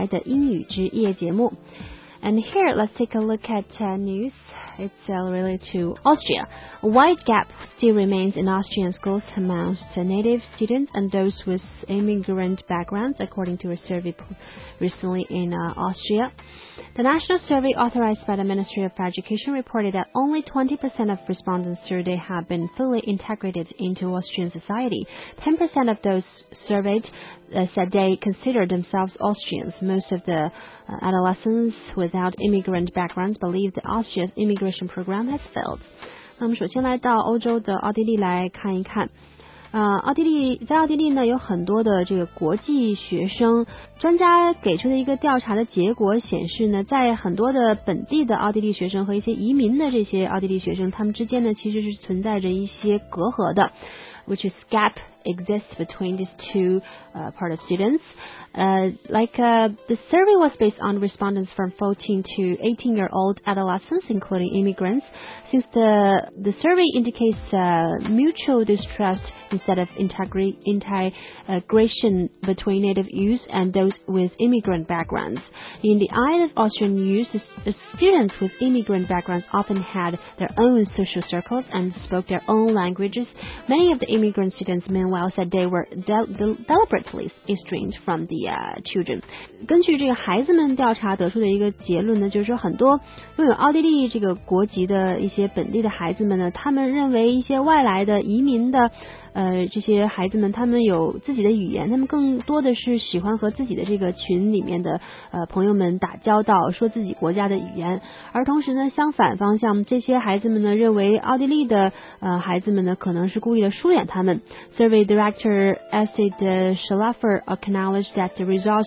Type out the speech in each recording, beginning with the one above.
台的英语之夜节目。And here, let's take a look at news. It's related to Austria. A wide gap still remains in Austrian schools amongst native students and those with immigrant backgrounds, according to a survey recently in Austria. The national survey authorized by the Ministry of Education reported that only 20% of respondents surveyed have been fully integrated into Austrian society. 10% of those surveyed said they consider themselves Austrians. Most of the adolescents without immigrant backgrounds believe that Austria's immigration program has failed. 那么首先来到欧洲的奥地利来看一看。在奥地利呢有很多的这个国际学生，专家给出的一个调查的结果显示呢，在很多的本地的奥地利学生和一些移民的这些奥地利学生，他们之间呢其实是存在着一些隔阂的。Which is gap exists between these two part of students. The survey was based on respondents from 14 to 18-year-old adolescents, including immigrants. Since the survey indicates mutual distrust instead of integration between native youth and those with immigrant backgrounds. In the eye of Austrian youth, the students with immigrant backgrounds often had their own social circles and spoke their own languages. Many of the immigrant students, meanwhile, said they were deliberately estranged from the children. 根据这个孩子们调查得出的一个结论呢，就是说很多拥有奥地利这个国籍的一些本地的孩子们呢，他们认为一些外来的移民的这些孩子们他们有自己的语言，他们更多的是喜欢和自己的这个群里面的朋友们打交道，说自己国家的语言。而同时呢，相反方向，这些孩子们呢认为奥地利的孩子们呢可能是故意的疏远他们。Survey Director Astrid Schlaffer acknowledged that the results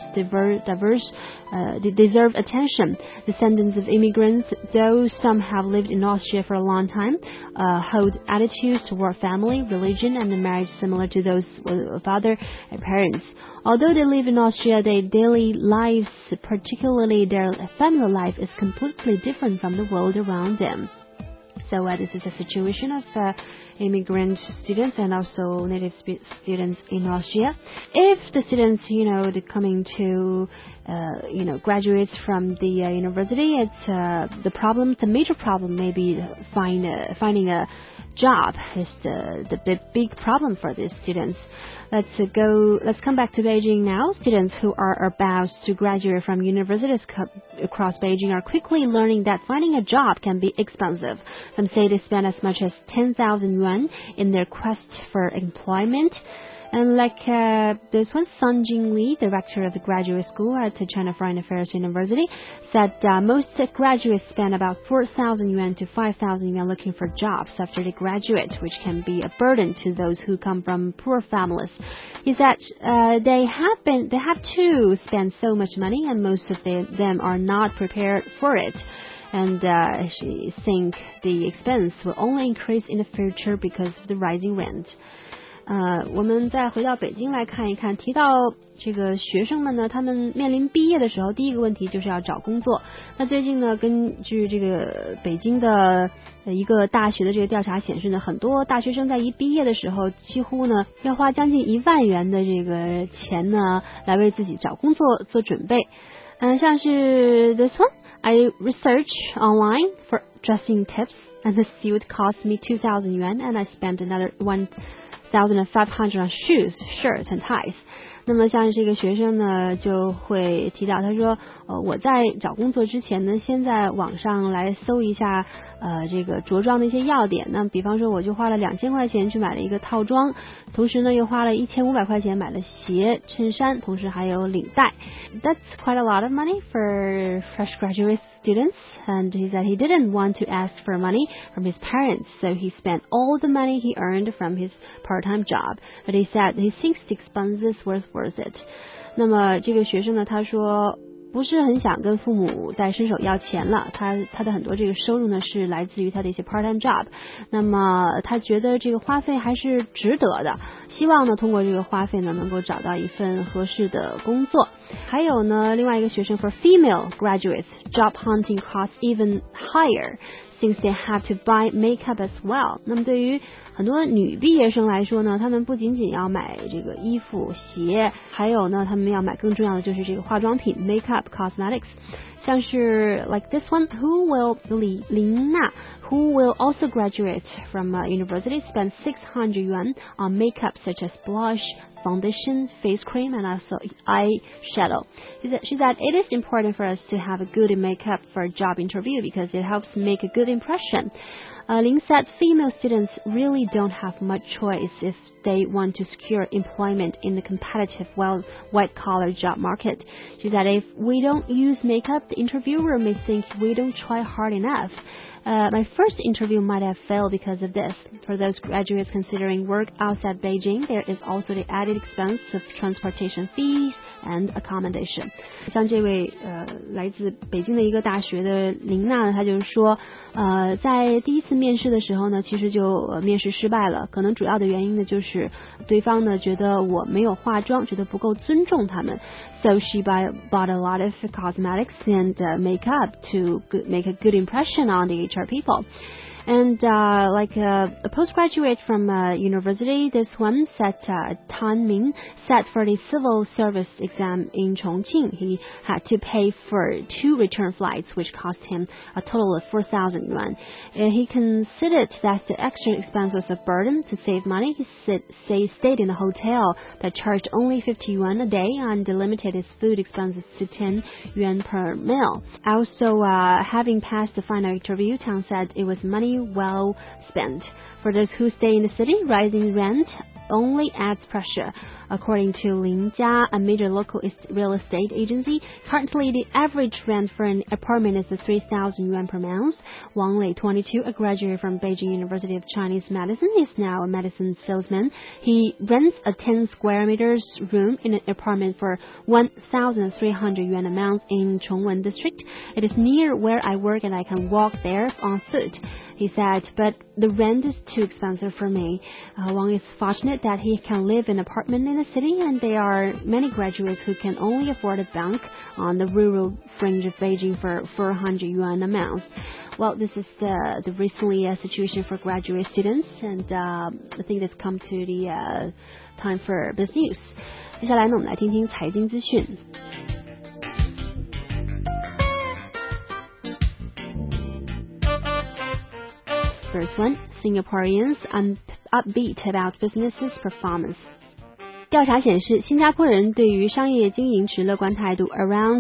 deserve attention. Descendants of immigrants, though some have lived in Austria for a long time, hold attitudes toward family, religion, and marriage similar to those of other parents. Although they live in Austria, their daily lives, particularly their family life, is completely different from the world around them. So this is a situation of immigrant students and also native students in Austria. If the students, they're coming to, graduates from the university, it's the major problem may be finding a job is the big problem for these students. Let's come back to Beijing now. Students who are about to graduate from universities across Beijing are quickly learning that finding a job can be expensive. Some say they spend as much as 10,000 yuan in their quest for employment. And this one, Sun Jingli, director of the graduate school at the China Foreign Affairs University, said most graduates spend about 4,000 yuan to 5,000 yuan looking for jobs after they graduate, which can be a burden to those who come from poor families. He said they have to spend so much money, and most of them are not prepared for it. And she thinks the expense will only increase in the future because of the rising rent. 我们再回到北京来看一看，提到这个学生们呢，他们面临毕业的时候，第一个问题就是要找工作。那最近呢，根据这个北京的一个大学的这个调查显示呢，很多大学生在一毕业的时候，几乎呢要花将近1万元的这个钱呢，来为自己找工作做准备。像是 this one, I research online for dressing tips, and the suit cost me 2,000 yuan, and I spent another 1,500 on shoes, shirts, and ties. 那么像这个学生呢，就会提到，他说，我在找工作之前呢，先在网上来搜一下，这个着装的一些要点。那比方说，我就花了2000块钱去买了一个套装，同时呢，又花了1500块钱买了鞋、衬衫，同时还有领带。That's quite a lot of money for fresh graduate students, and he said he didn't want to ask for money from his parents, so he spent all the money he earned from his part-time job. But he said he thinks the expenses was worth it. 那么这个学生呢，他说不是很想跟父母再伸手要钱了，他的很多这个收入呢是来自于他的一些 part-time job， 那么他觉得这个花费还是值得的，希望呢通过这个花费呢能够找到一份合适的工作。 还有呢，另外一个学生 for female graduates, job hunting costs even higher since they have to buy makeup as well. 那么对于很多女毕业生来说呢，她们不仅仅要买这个衣服、鞋，还有呢，她们要买更重要的就是这个化妆品 makeup cosmetics. 像是 like this one,林娜 who will also graduate from university, spend 600 yuan on makeup such as blush, foundation, face cream, and also eyeshadow. She said it is important for us to have a good makeup for a job interview because it helps make a good impression. Lin said female students really don't have much choice if they want to secure employment in the competitive, white-collar job market. She said if we don't use makeup, the interviewer may think we don't try hard enough. My first interview might have failed because of this. For those graduates considering work outside Beijing, there is also the added expense of transportation fees and accommodation. 像这位来自北京的一个大学的林娜呢，她就是说，在第一次面试的时候呢，其实就面试失败了。可能主要的原因呢，就是对方呢觉得我没有化妆，觉得不够尊重他们。So she bought a lot of cosmetics and makeup to make a good impression on the HR people. And like a postgraduate from university, this one said Tan Min sat for the civil service exam in Chongqing. He had to pay for 2 return flights, which cost him a total of 4,000 yuan. He considered that the extra expense was a burden. To save money, he stayed in a hotel that charged only 50 yuan a day and limited his food expenses to 10 yuan per meal. Also, having passed the final interview, Tang said it was money well spent. For those who stay in the city, rising rent only adds pressure. According to Lin Jia, a major local real estate agency, currently the average rent for an apartment is 3,000 yuan per month. Wang Lei, 22, a graduate from Beijing University of Chinese Medicine, is now a medicine salesman. He rents a 10 square meters room in an apartment for 1,300 yuan a month in Chongwen district. It is near where I work and I can walk there on foot. He said, but the rent is too expensive for me. Wang is fortunate that he can live in an apartment in the city, and there are many graduates who can only afford a bunk on the rural fringe of Beijing for 400 yuan a month. Well, this is the recently situation for graduate students, and I think it's come to the time for business news. 接下来呢，我们来听听财经资讯。First one, Singaporeans upbeat about businesses' performance. 调查显示，新加坡人对于商业经营持乐观态度。Around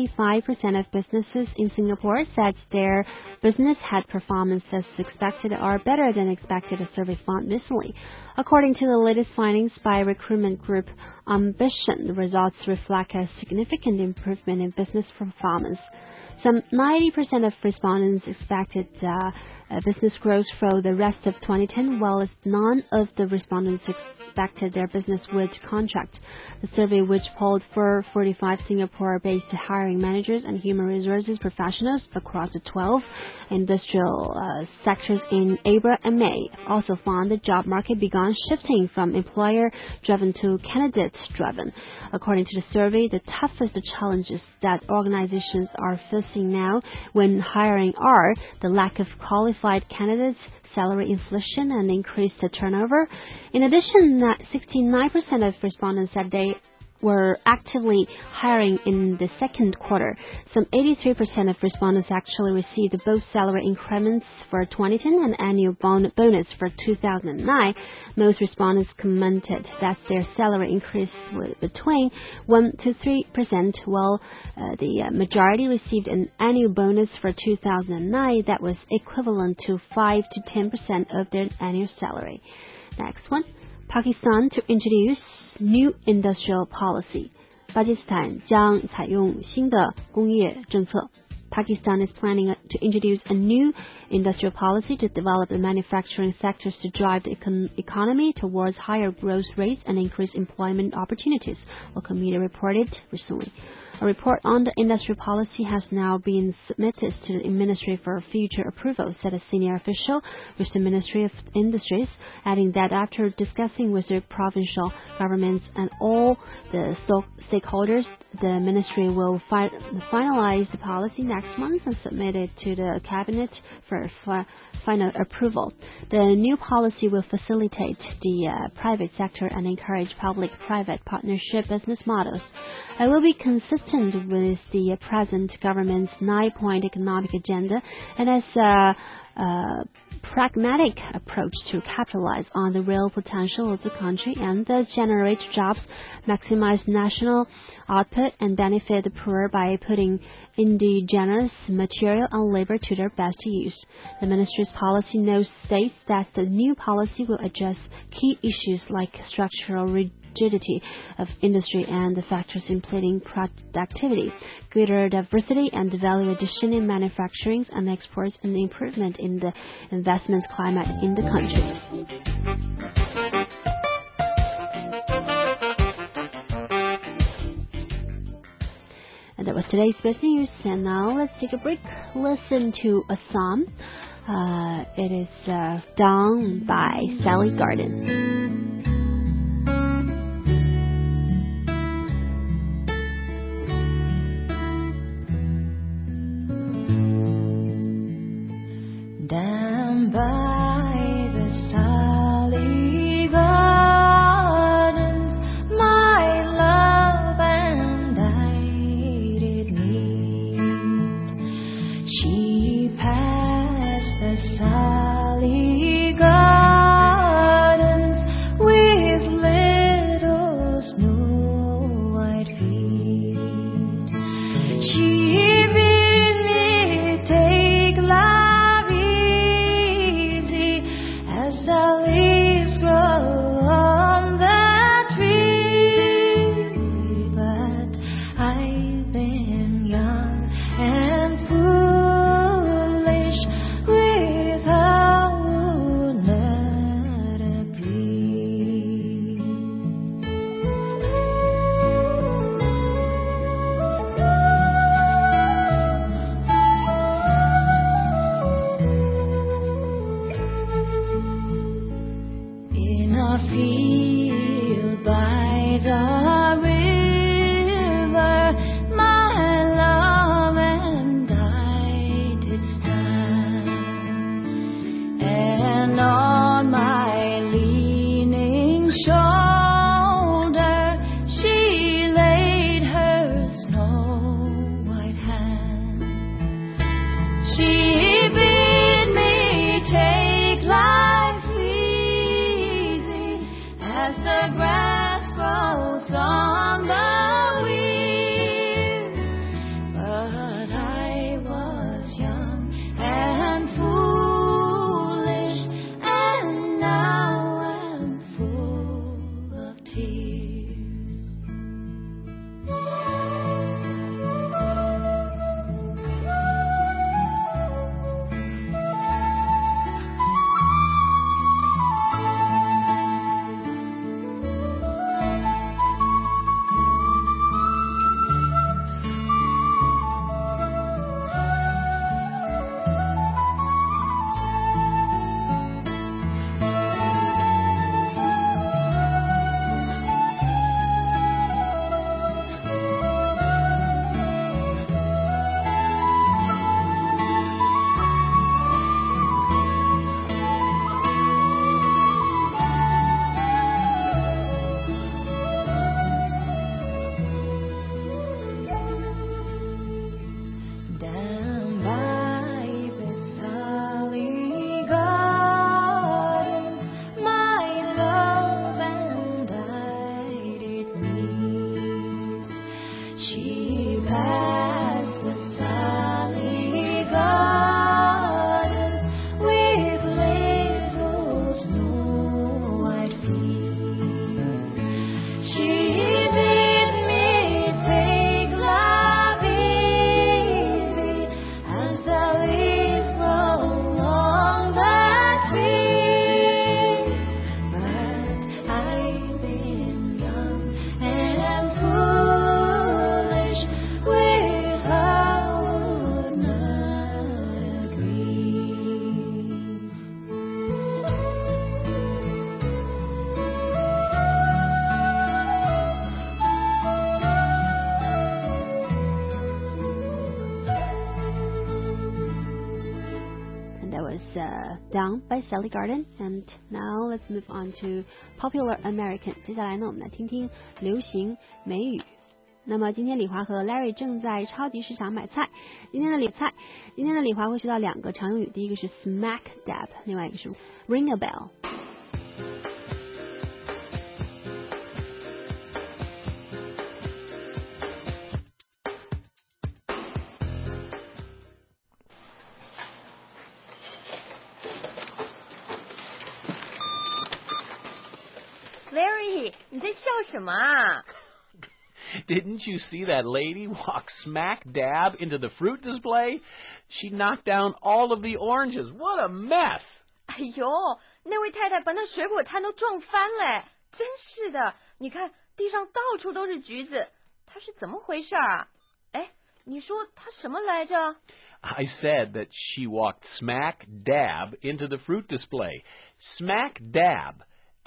95% of businesses in Singapore said their business had performance as expected or better than expected, a survey found recently. According to the latest findings by recruitment group Ambition, the results reflect a significant improvement in business performance. Some 90% of respondents expected business growth for the rest of 2010, while none of the respondents expected their business would contract. The survey, which polled for 45 Singapore-based hiring managers and human resources professionals across the 12 industrial sectors in April and May, also found the job market began shifting from employer-driven to candidate-driven. According to the survey, the toughest challenges that organizations are facing now when hiring are the lack of qualified candidates, salary inflation, and increased turnover. In addition, 69% of respondents said they were actively hiring in the second quarter. Some 83% of respondents actually received both salary increments for 2010 and annual bonus for 2009. Most respondents commented that their salary increase was between 1 to 3%, while the majority received an annual bonus for 2009 that was equivalent to 5 to 10% of their annual salary. Next one. Pakistan to introduce new industrial policy. 巴基斯坦将采用新的工业政策。Pakistan is planning to introduce a new industrial policy to develop the manufacturing sectors to drive the economy towards higher growth rates and increase employment opportunities, Local media reported recently. A report on the industry policy has now been submitted to the Ministry for future approval, said a senior official with the Ministry of Industries, adding that after discussing with the provincial governments and all the stakeholders, the ministry will finalize the policy next month and submit it to the cabinet for final approval. The new policy will facilitate the private sector and encourage public-private partnership business models. It will be consistent with the present government's 9-point economic agenda and as a pragmatic approach to capitalize on the real potential of the country and thus generate jobs, maximize national output, and benefit the poor by putting indigenous material and labor to their best use. The ministry's policy note states that the new policy will address key issues like structural rigidity of industry and the factors including productivity, greater diversity and value addition in manufacturing and exports, and the improvement in the investment climate in the country. And that was today's business news. And now let's take a break. Listen to a song. It is Dawn by Sally Garden. Down by the Sally Gardens, my love and I did meet. She passed the Sally Gardens with little snow white feet. She bid me take life easy as the leaves grow on the tree. But I've been young and foolish without not a breeze. In a field by the river, my love and I did stand, and on my leaning shoulder she laid her snow white hand. She bid me take life easy as the grass grows on the weed. But I was young and foolish, and now I'm full of tears. Down by Sally Garden. And now let's move on to Popular American. 接下来呢，我们来听听流行美语。那么今天李华和 Larry 正在超级市场买菜。今天的李华会学到2个常用语，第一个是 smack dab， 另外一个是 ring a bell。Larry， 你在笑什么啊？ Didn't you see that lady walk smack dab into the fruit display? She knocked down all of the oranges. What a mess! 哎呦，那位太太把那水果摊都撞翻了，真是的！你看地上到处都是橘子，她是怎么回事啊？哎，你说她什么来着？ I said that she walked smack dab into the fruit display. Smack dab,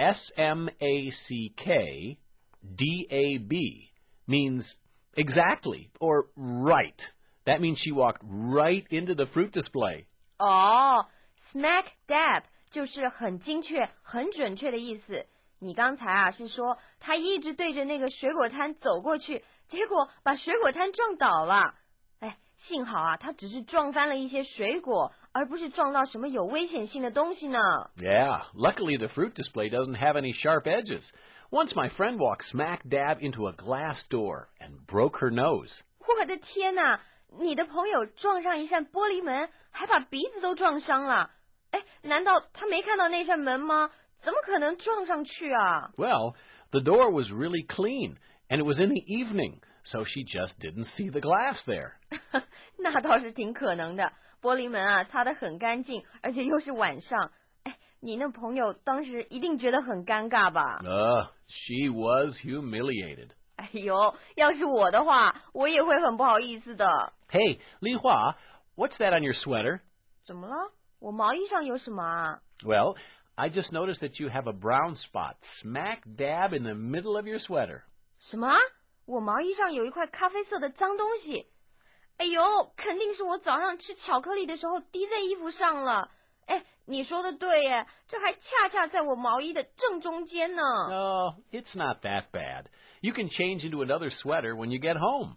S-M-A-C-K-D-A-B, means exactly or right. That means she walked right into the fruit display. 哦，smack dab 就是很精确、很准确的意思。你刚才啊是说她一直对着那个水果摊走过去，结果把水果摊撞倒了。哎，幸好啊，她只是撞翻了一些水果，而不是撞到什么有危险性的东西呢。 Yeah, luckily the fruit display doesn't have any sharp edges. Once my friend walked smack dab into a glass door and broke her nose. 我的天哪！你的朋友撞上一扇玻璃门，还把鼻子都撞伤了。哎，难道他没看到那扇门吗？怎么可能撞上去啊？ Well, the door was really clean, and it was in the evening, so she just didn't see the glass there. 那倒是挺可能的，玻璃门啊擦得很干净，而且又是晚上。哎，你那朋友当时一定觉得很尴尬吧？ She was humiliated. 哎呦，要是我的话，我也会很不好意思的。 Hey, Li Hua, what's that on your sweater? 怎么了？我毛衣上有什么啊？ Well, I just noticed that you have a brown spot smack dab in the middle of your sweater. 什么？我毛衣上有一块咖啡色的脏东西。哎呦，肯定是我早上吃巧克力的时候滴在衣服上了。哎，你说的对耶，这还恰恰在我毛衣的正中间呢。 Oh, it's not that bad. You can change into another sweater when you get home.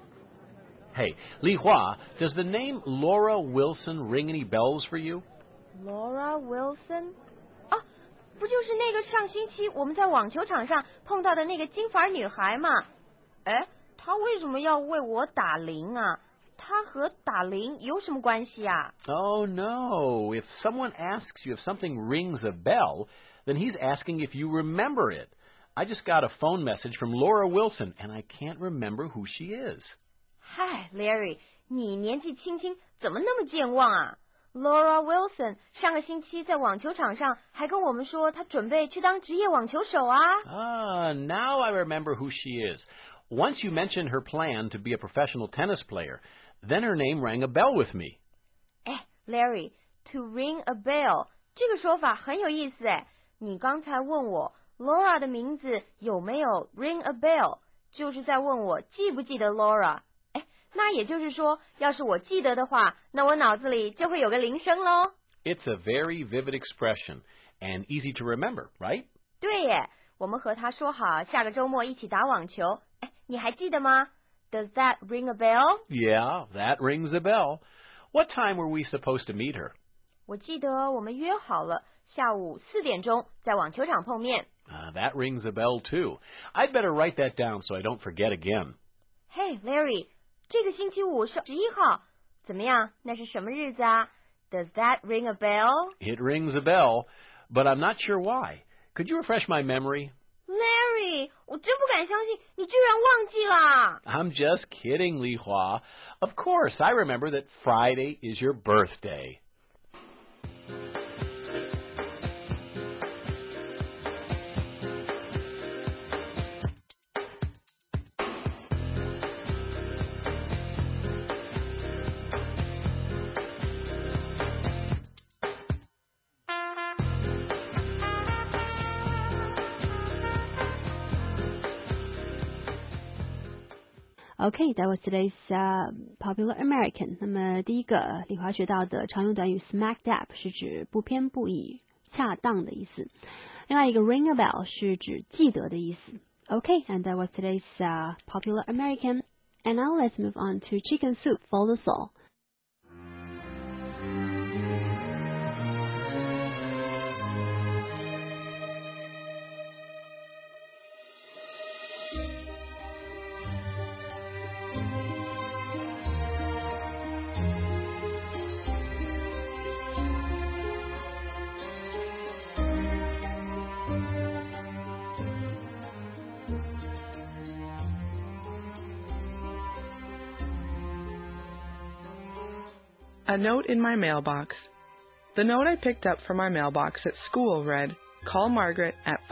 Hey, Li Hua, does the name Laura Wilson ring any bells for you? Laura Wilson？ 啊，不就是那个上星期我们在网球场上碰到的那个金发女孩吗？哎，她为什么要为我打铃啊？它和打铃有什么关系啊？ Oh, no. If someone asks you if something rings a bell, then he's asking if you remember it. I just got a phone message from Laura Wilson, and I can't remember who she is. 嗨 ，Larry， 你年纪轻轻怎么那么健忘啊？ Laura Wilson 上个星期在网球场上还跟我们说，她准备去当职业网球手啊。 Now I remember who she is. Once you mentioned her plan to be a professional tennis player, then her name rang a bell with me. 哎 ，Larry，to ring a bell 这个说法很有意思哎。你刚才问我 Laura 的名字有没有 ring a bell， 就是在问我记不记得 Laura。哎，那也就是说，要是我记得的话，那我脑子里就会有个铃声咯。 It's a very vivid expression and easy to remember, right? 对耶，我们和他说好下个周末一起打网球。哎，你还记得吗？ Does that ring a bell? Yeah, that rings a bell. What time were we supposed to meet her? 我记得我们约好了下午4点钟在网球场碰面。 That rings a bell too. I'd better write that down so I don't forget again. Hey, Larry, 这个星期五是11号，怎么样？那是什么日子啊？ Does that ring a bell? It rings a bell, but I'm not sure why. Could you refresh my memory? Larry, 我真不敢相信你居然忘记啦。 I'm just kidding, Li Hua. Of course, I remember that Friday is your birthday. Okay, that was today's popular American. 那么第一个李华学到的常用短语 smack dab 是指不偏不倚、恰当的意思。另外一个 ring a bell 是指记得的意思。Okay, and that was today's popular American. And now let's move on to chicken soup for the soul. A note in my mailbox. The note I picked up from my mailbox at school read, "Call Margaret at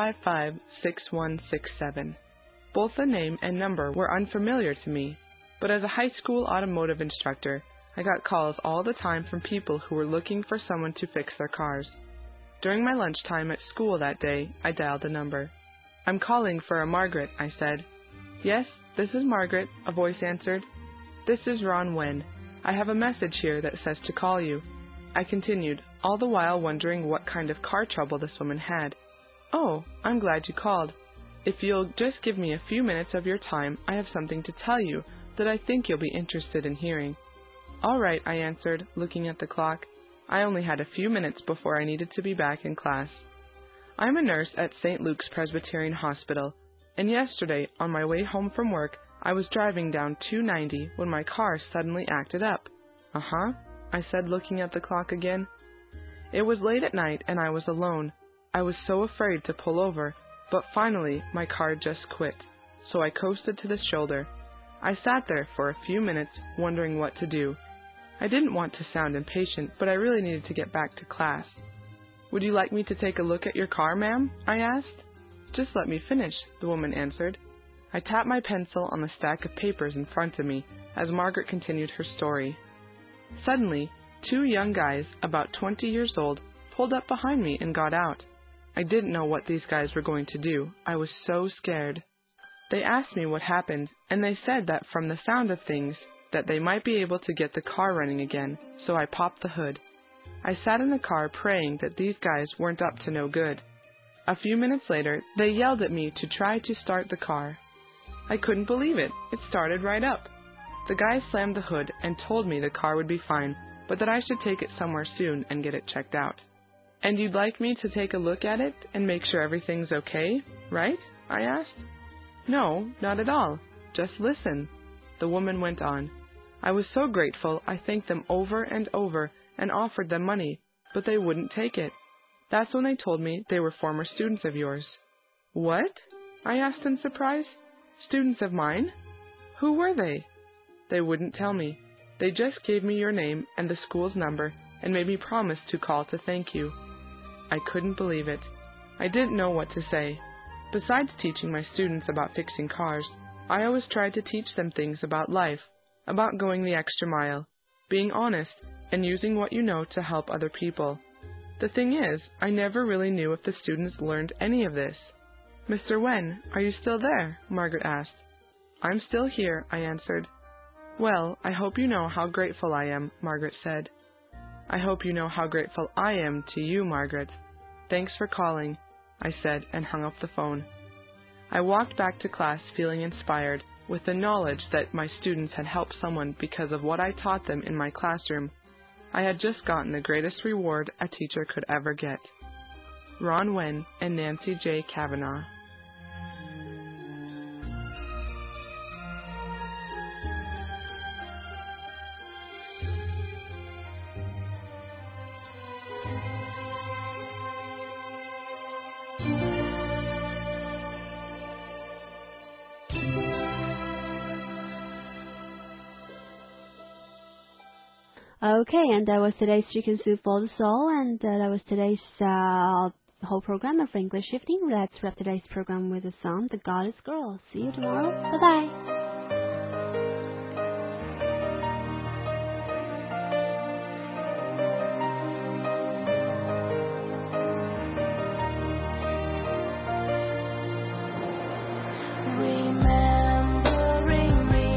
555-6167. Both the name and number were unfamiliar to me, but as a high school automotive instructor, I got calls all the time from people who were looking for someone to fix their cars. During my lunchtime at school that day, I dialed the number. "I'm calling for a Margaret," I said. "Yes, this is Margaret," a voice answered. "This is Ron Wen. I have a message here that says to call you." I continued, all the while wondering what kind of car trouble this woman had. "Oh, I'm glad you called. If you'll just give me a few minutes of your time, I have something to tell you that I think you'll be interested in hearing." "All right," I answered, looking at the clock. I only had a few minutes before I needed to be back in class. I'm a nurse at St. Luke's Presbyterian Hospital, and yesterday, on my way home from work, I was driving down 290 when my car suddenly acted up. "Uh-huh," I said, looking at the clock again. It was late at night and I was alone. I was so afraid to pull over, but finally my car just quit, so I coasted to the shoulder. I sat there for a few minutes wondering what to do. I didn't want to sound impatient, but I really needed to get back to class. "Would you like me to take a look at your car, ma'am?" I asked. "Just let me finish," the woman answered. I tapped my pencil on the stack of papers in front of me as Margaret continued her story. Suddenly, 2 young guys, about 20 years old, pulled up behind me and got out. I didn't know what these guys were going to do. I was so scared. They asked me what happened, and they said that from the sound of things, that they might be able to get the car running again, so I popped the hood. I sat in the car praying that these guys weren't up to no good. A few minutes later, they yelled at me to try to start the car. I couldn't believe it. It started right up. The guy slammed the hood and told me the car would be fine, but that I should take it somewhere soon and get it checked out. "And you'd like me to take a look at it and make sure everything's okay, right?" I asked. "No, not at all. Just listen," the woman went on. I was so grateful I thanked them over and over and offered them money, but they wouldn't take it. That's when they told me they were former students of yours. "What?" I asked in surprise. "Students of mine? Who were they?" They wouldn't tell me. They just gave me your name and the school's number and made me promise to call to thank you. I couldn't believe it. I didn't know what to say. Besides teaching my students about fixing cars, I always tried to teach them things about life, about going the extra mile, being honest, and using what you know to help other people. The thing is, I never really knew if the students learned any of this. "Mr. Wen, are you still there?" Margaret asked. "I'm still here," I answered. "Well, I hope you know how grateful I am," Margaret said. "I hope you know how grateful I am to you, Margaret. Thanks for calling," I said and hung up the phone. I walked back to class feeling inspired, with the knowledge that my students had helped someone because of what I taught them in my classroom. I had just gotten the greatest reward a teacher could ever get. Ron Wen and Nancy J. Kavanaugh. Okay, and that was today's Chicken Soup for the Soul, and that was today's whole program of English Shifting. Let's wrap today's program with a song, The God is Girl. See you tomorrow. Bye-bye. Remembering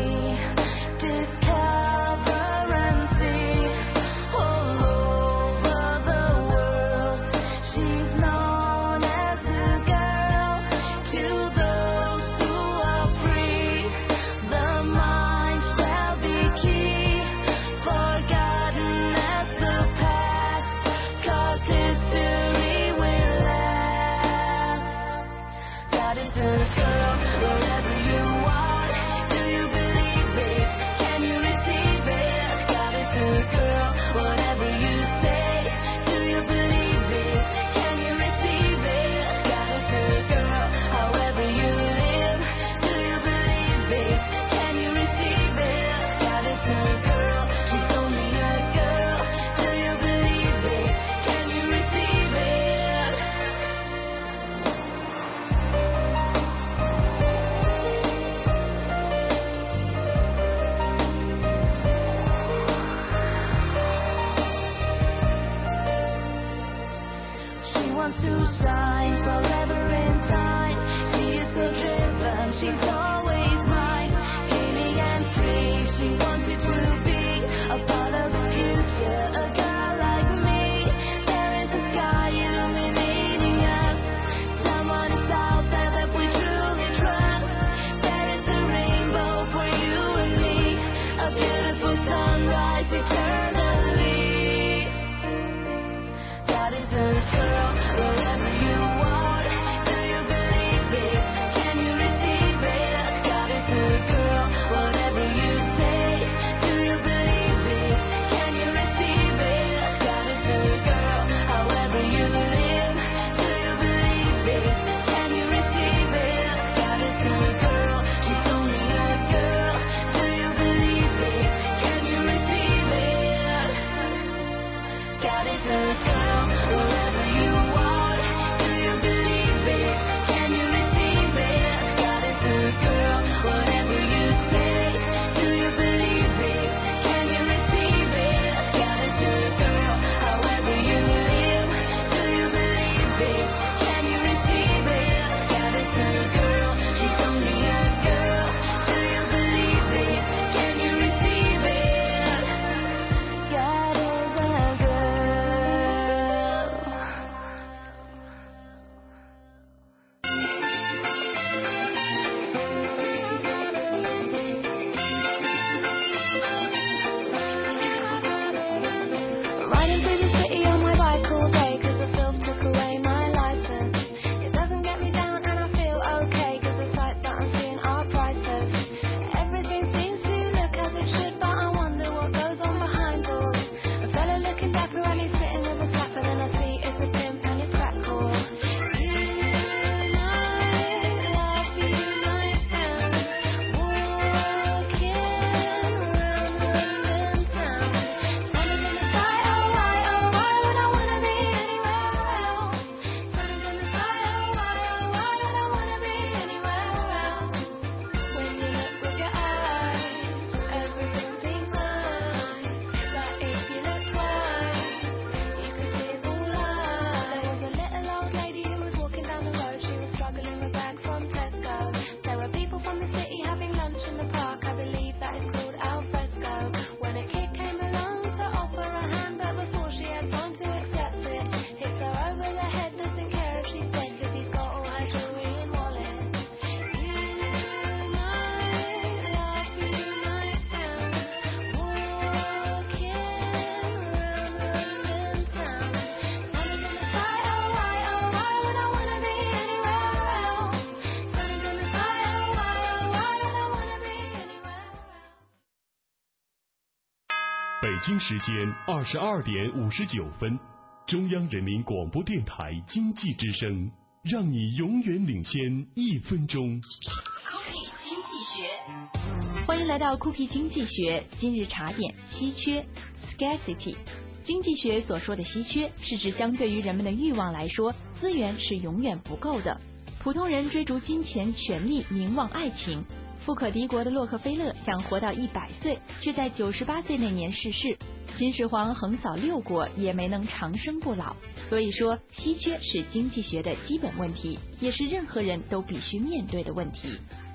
北京时间22点59分，中央人民广播电台经济之声，让你永远领先1分钟。 Cookie 经济学，欢迎来到 Cookie 经济学今日茶点。稀缺 （scarcity）， 经济学所说的稀缺，是指相对于人们的欲望来说，资源是永远不够的。普通人追逐金钱、权力、名望、爱情。富可敌国的洛克菲勒想活到100岁，却在98岁那年逝世。秦始皇横扫6国，也没能长生不老。所以说，稀缺是经济学的基本问题，也是任何人都必须面对的问题。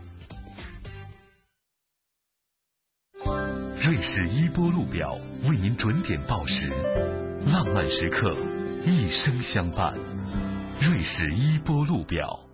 瑞士伊波路表为您准点报时，浪漫时刻一生相伴。瑞士伊波路表。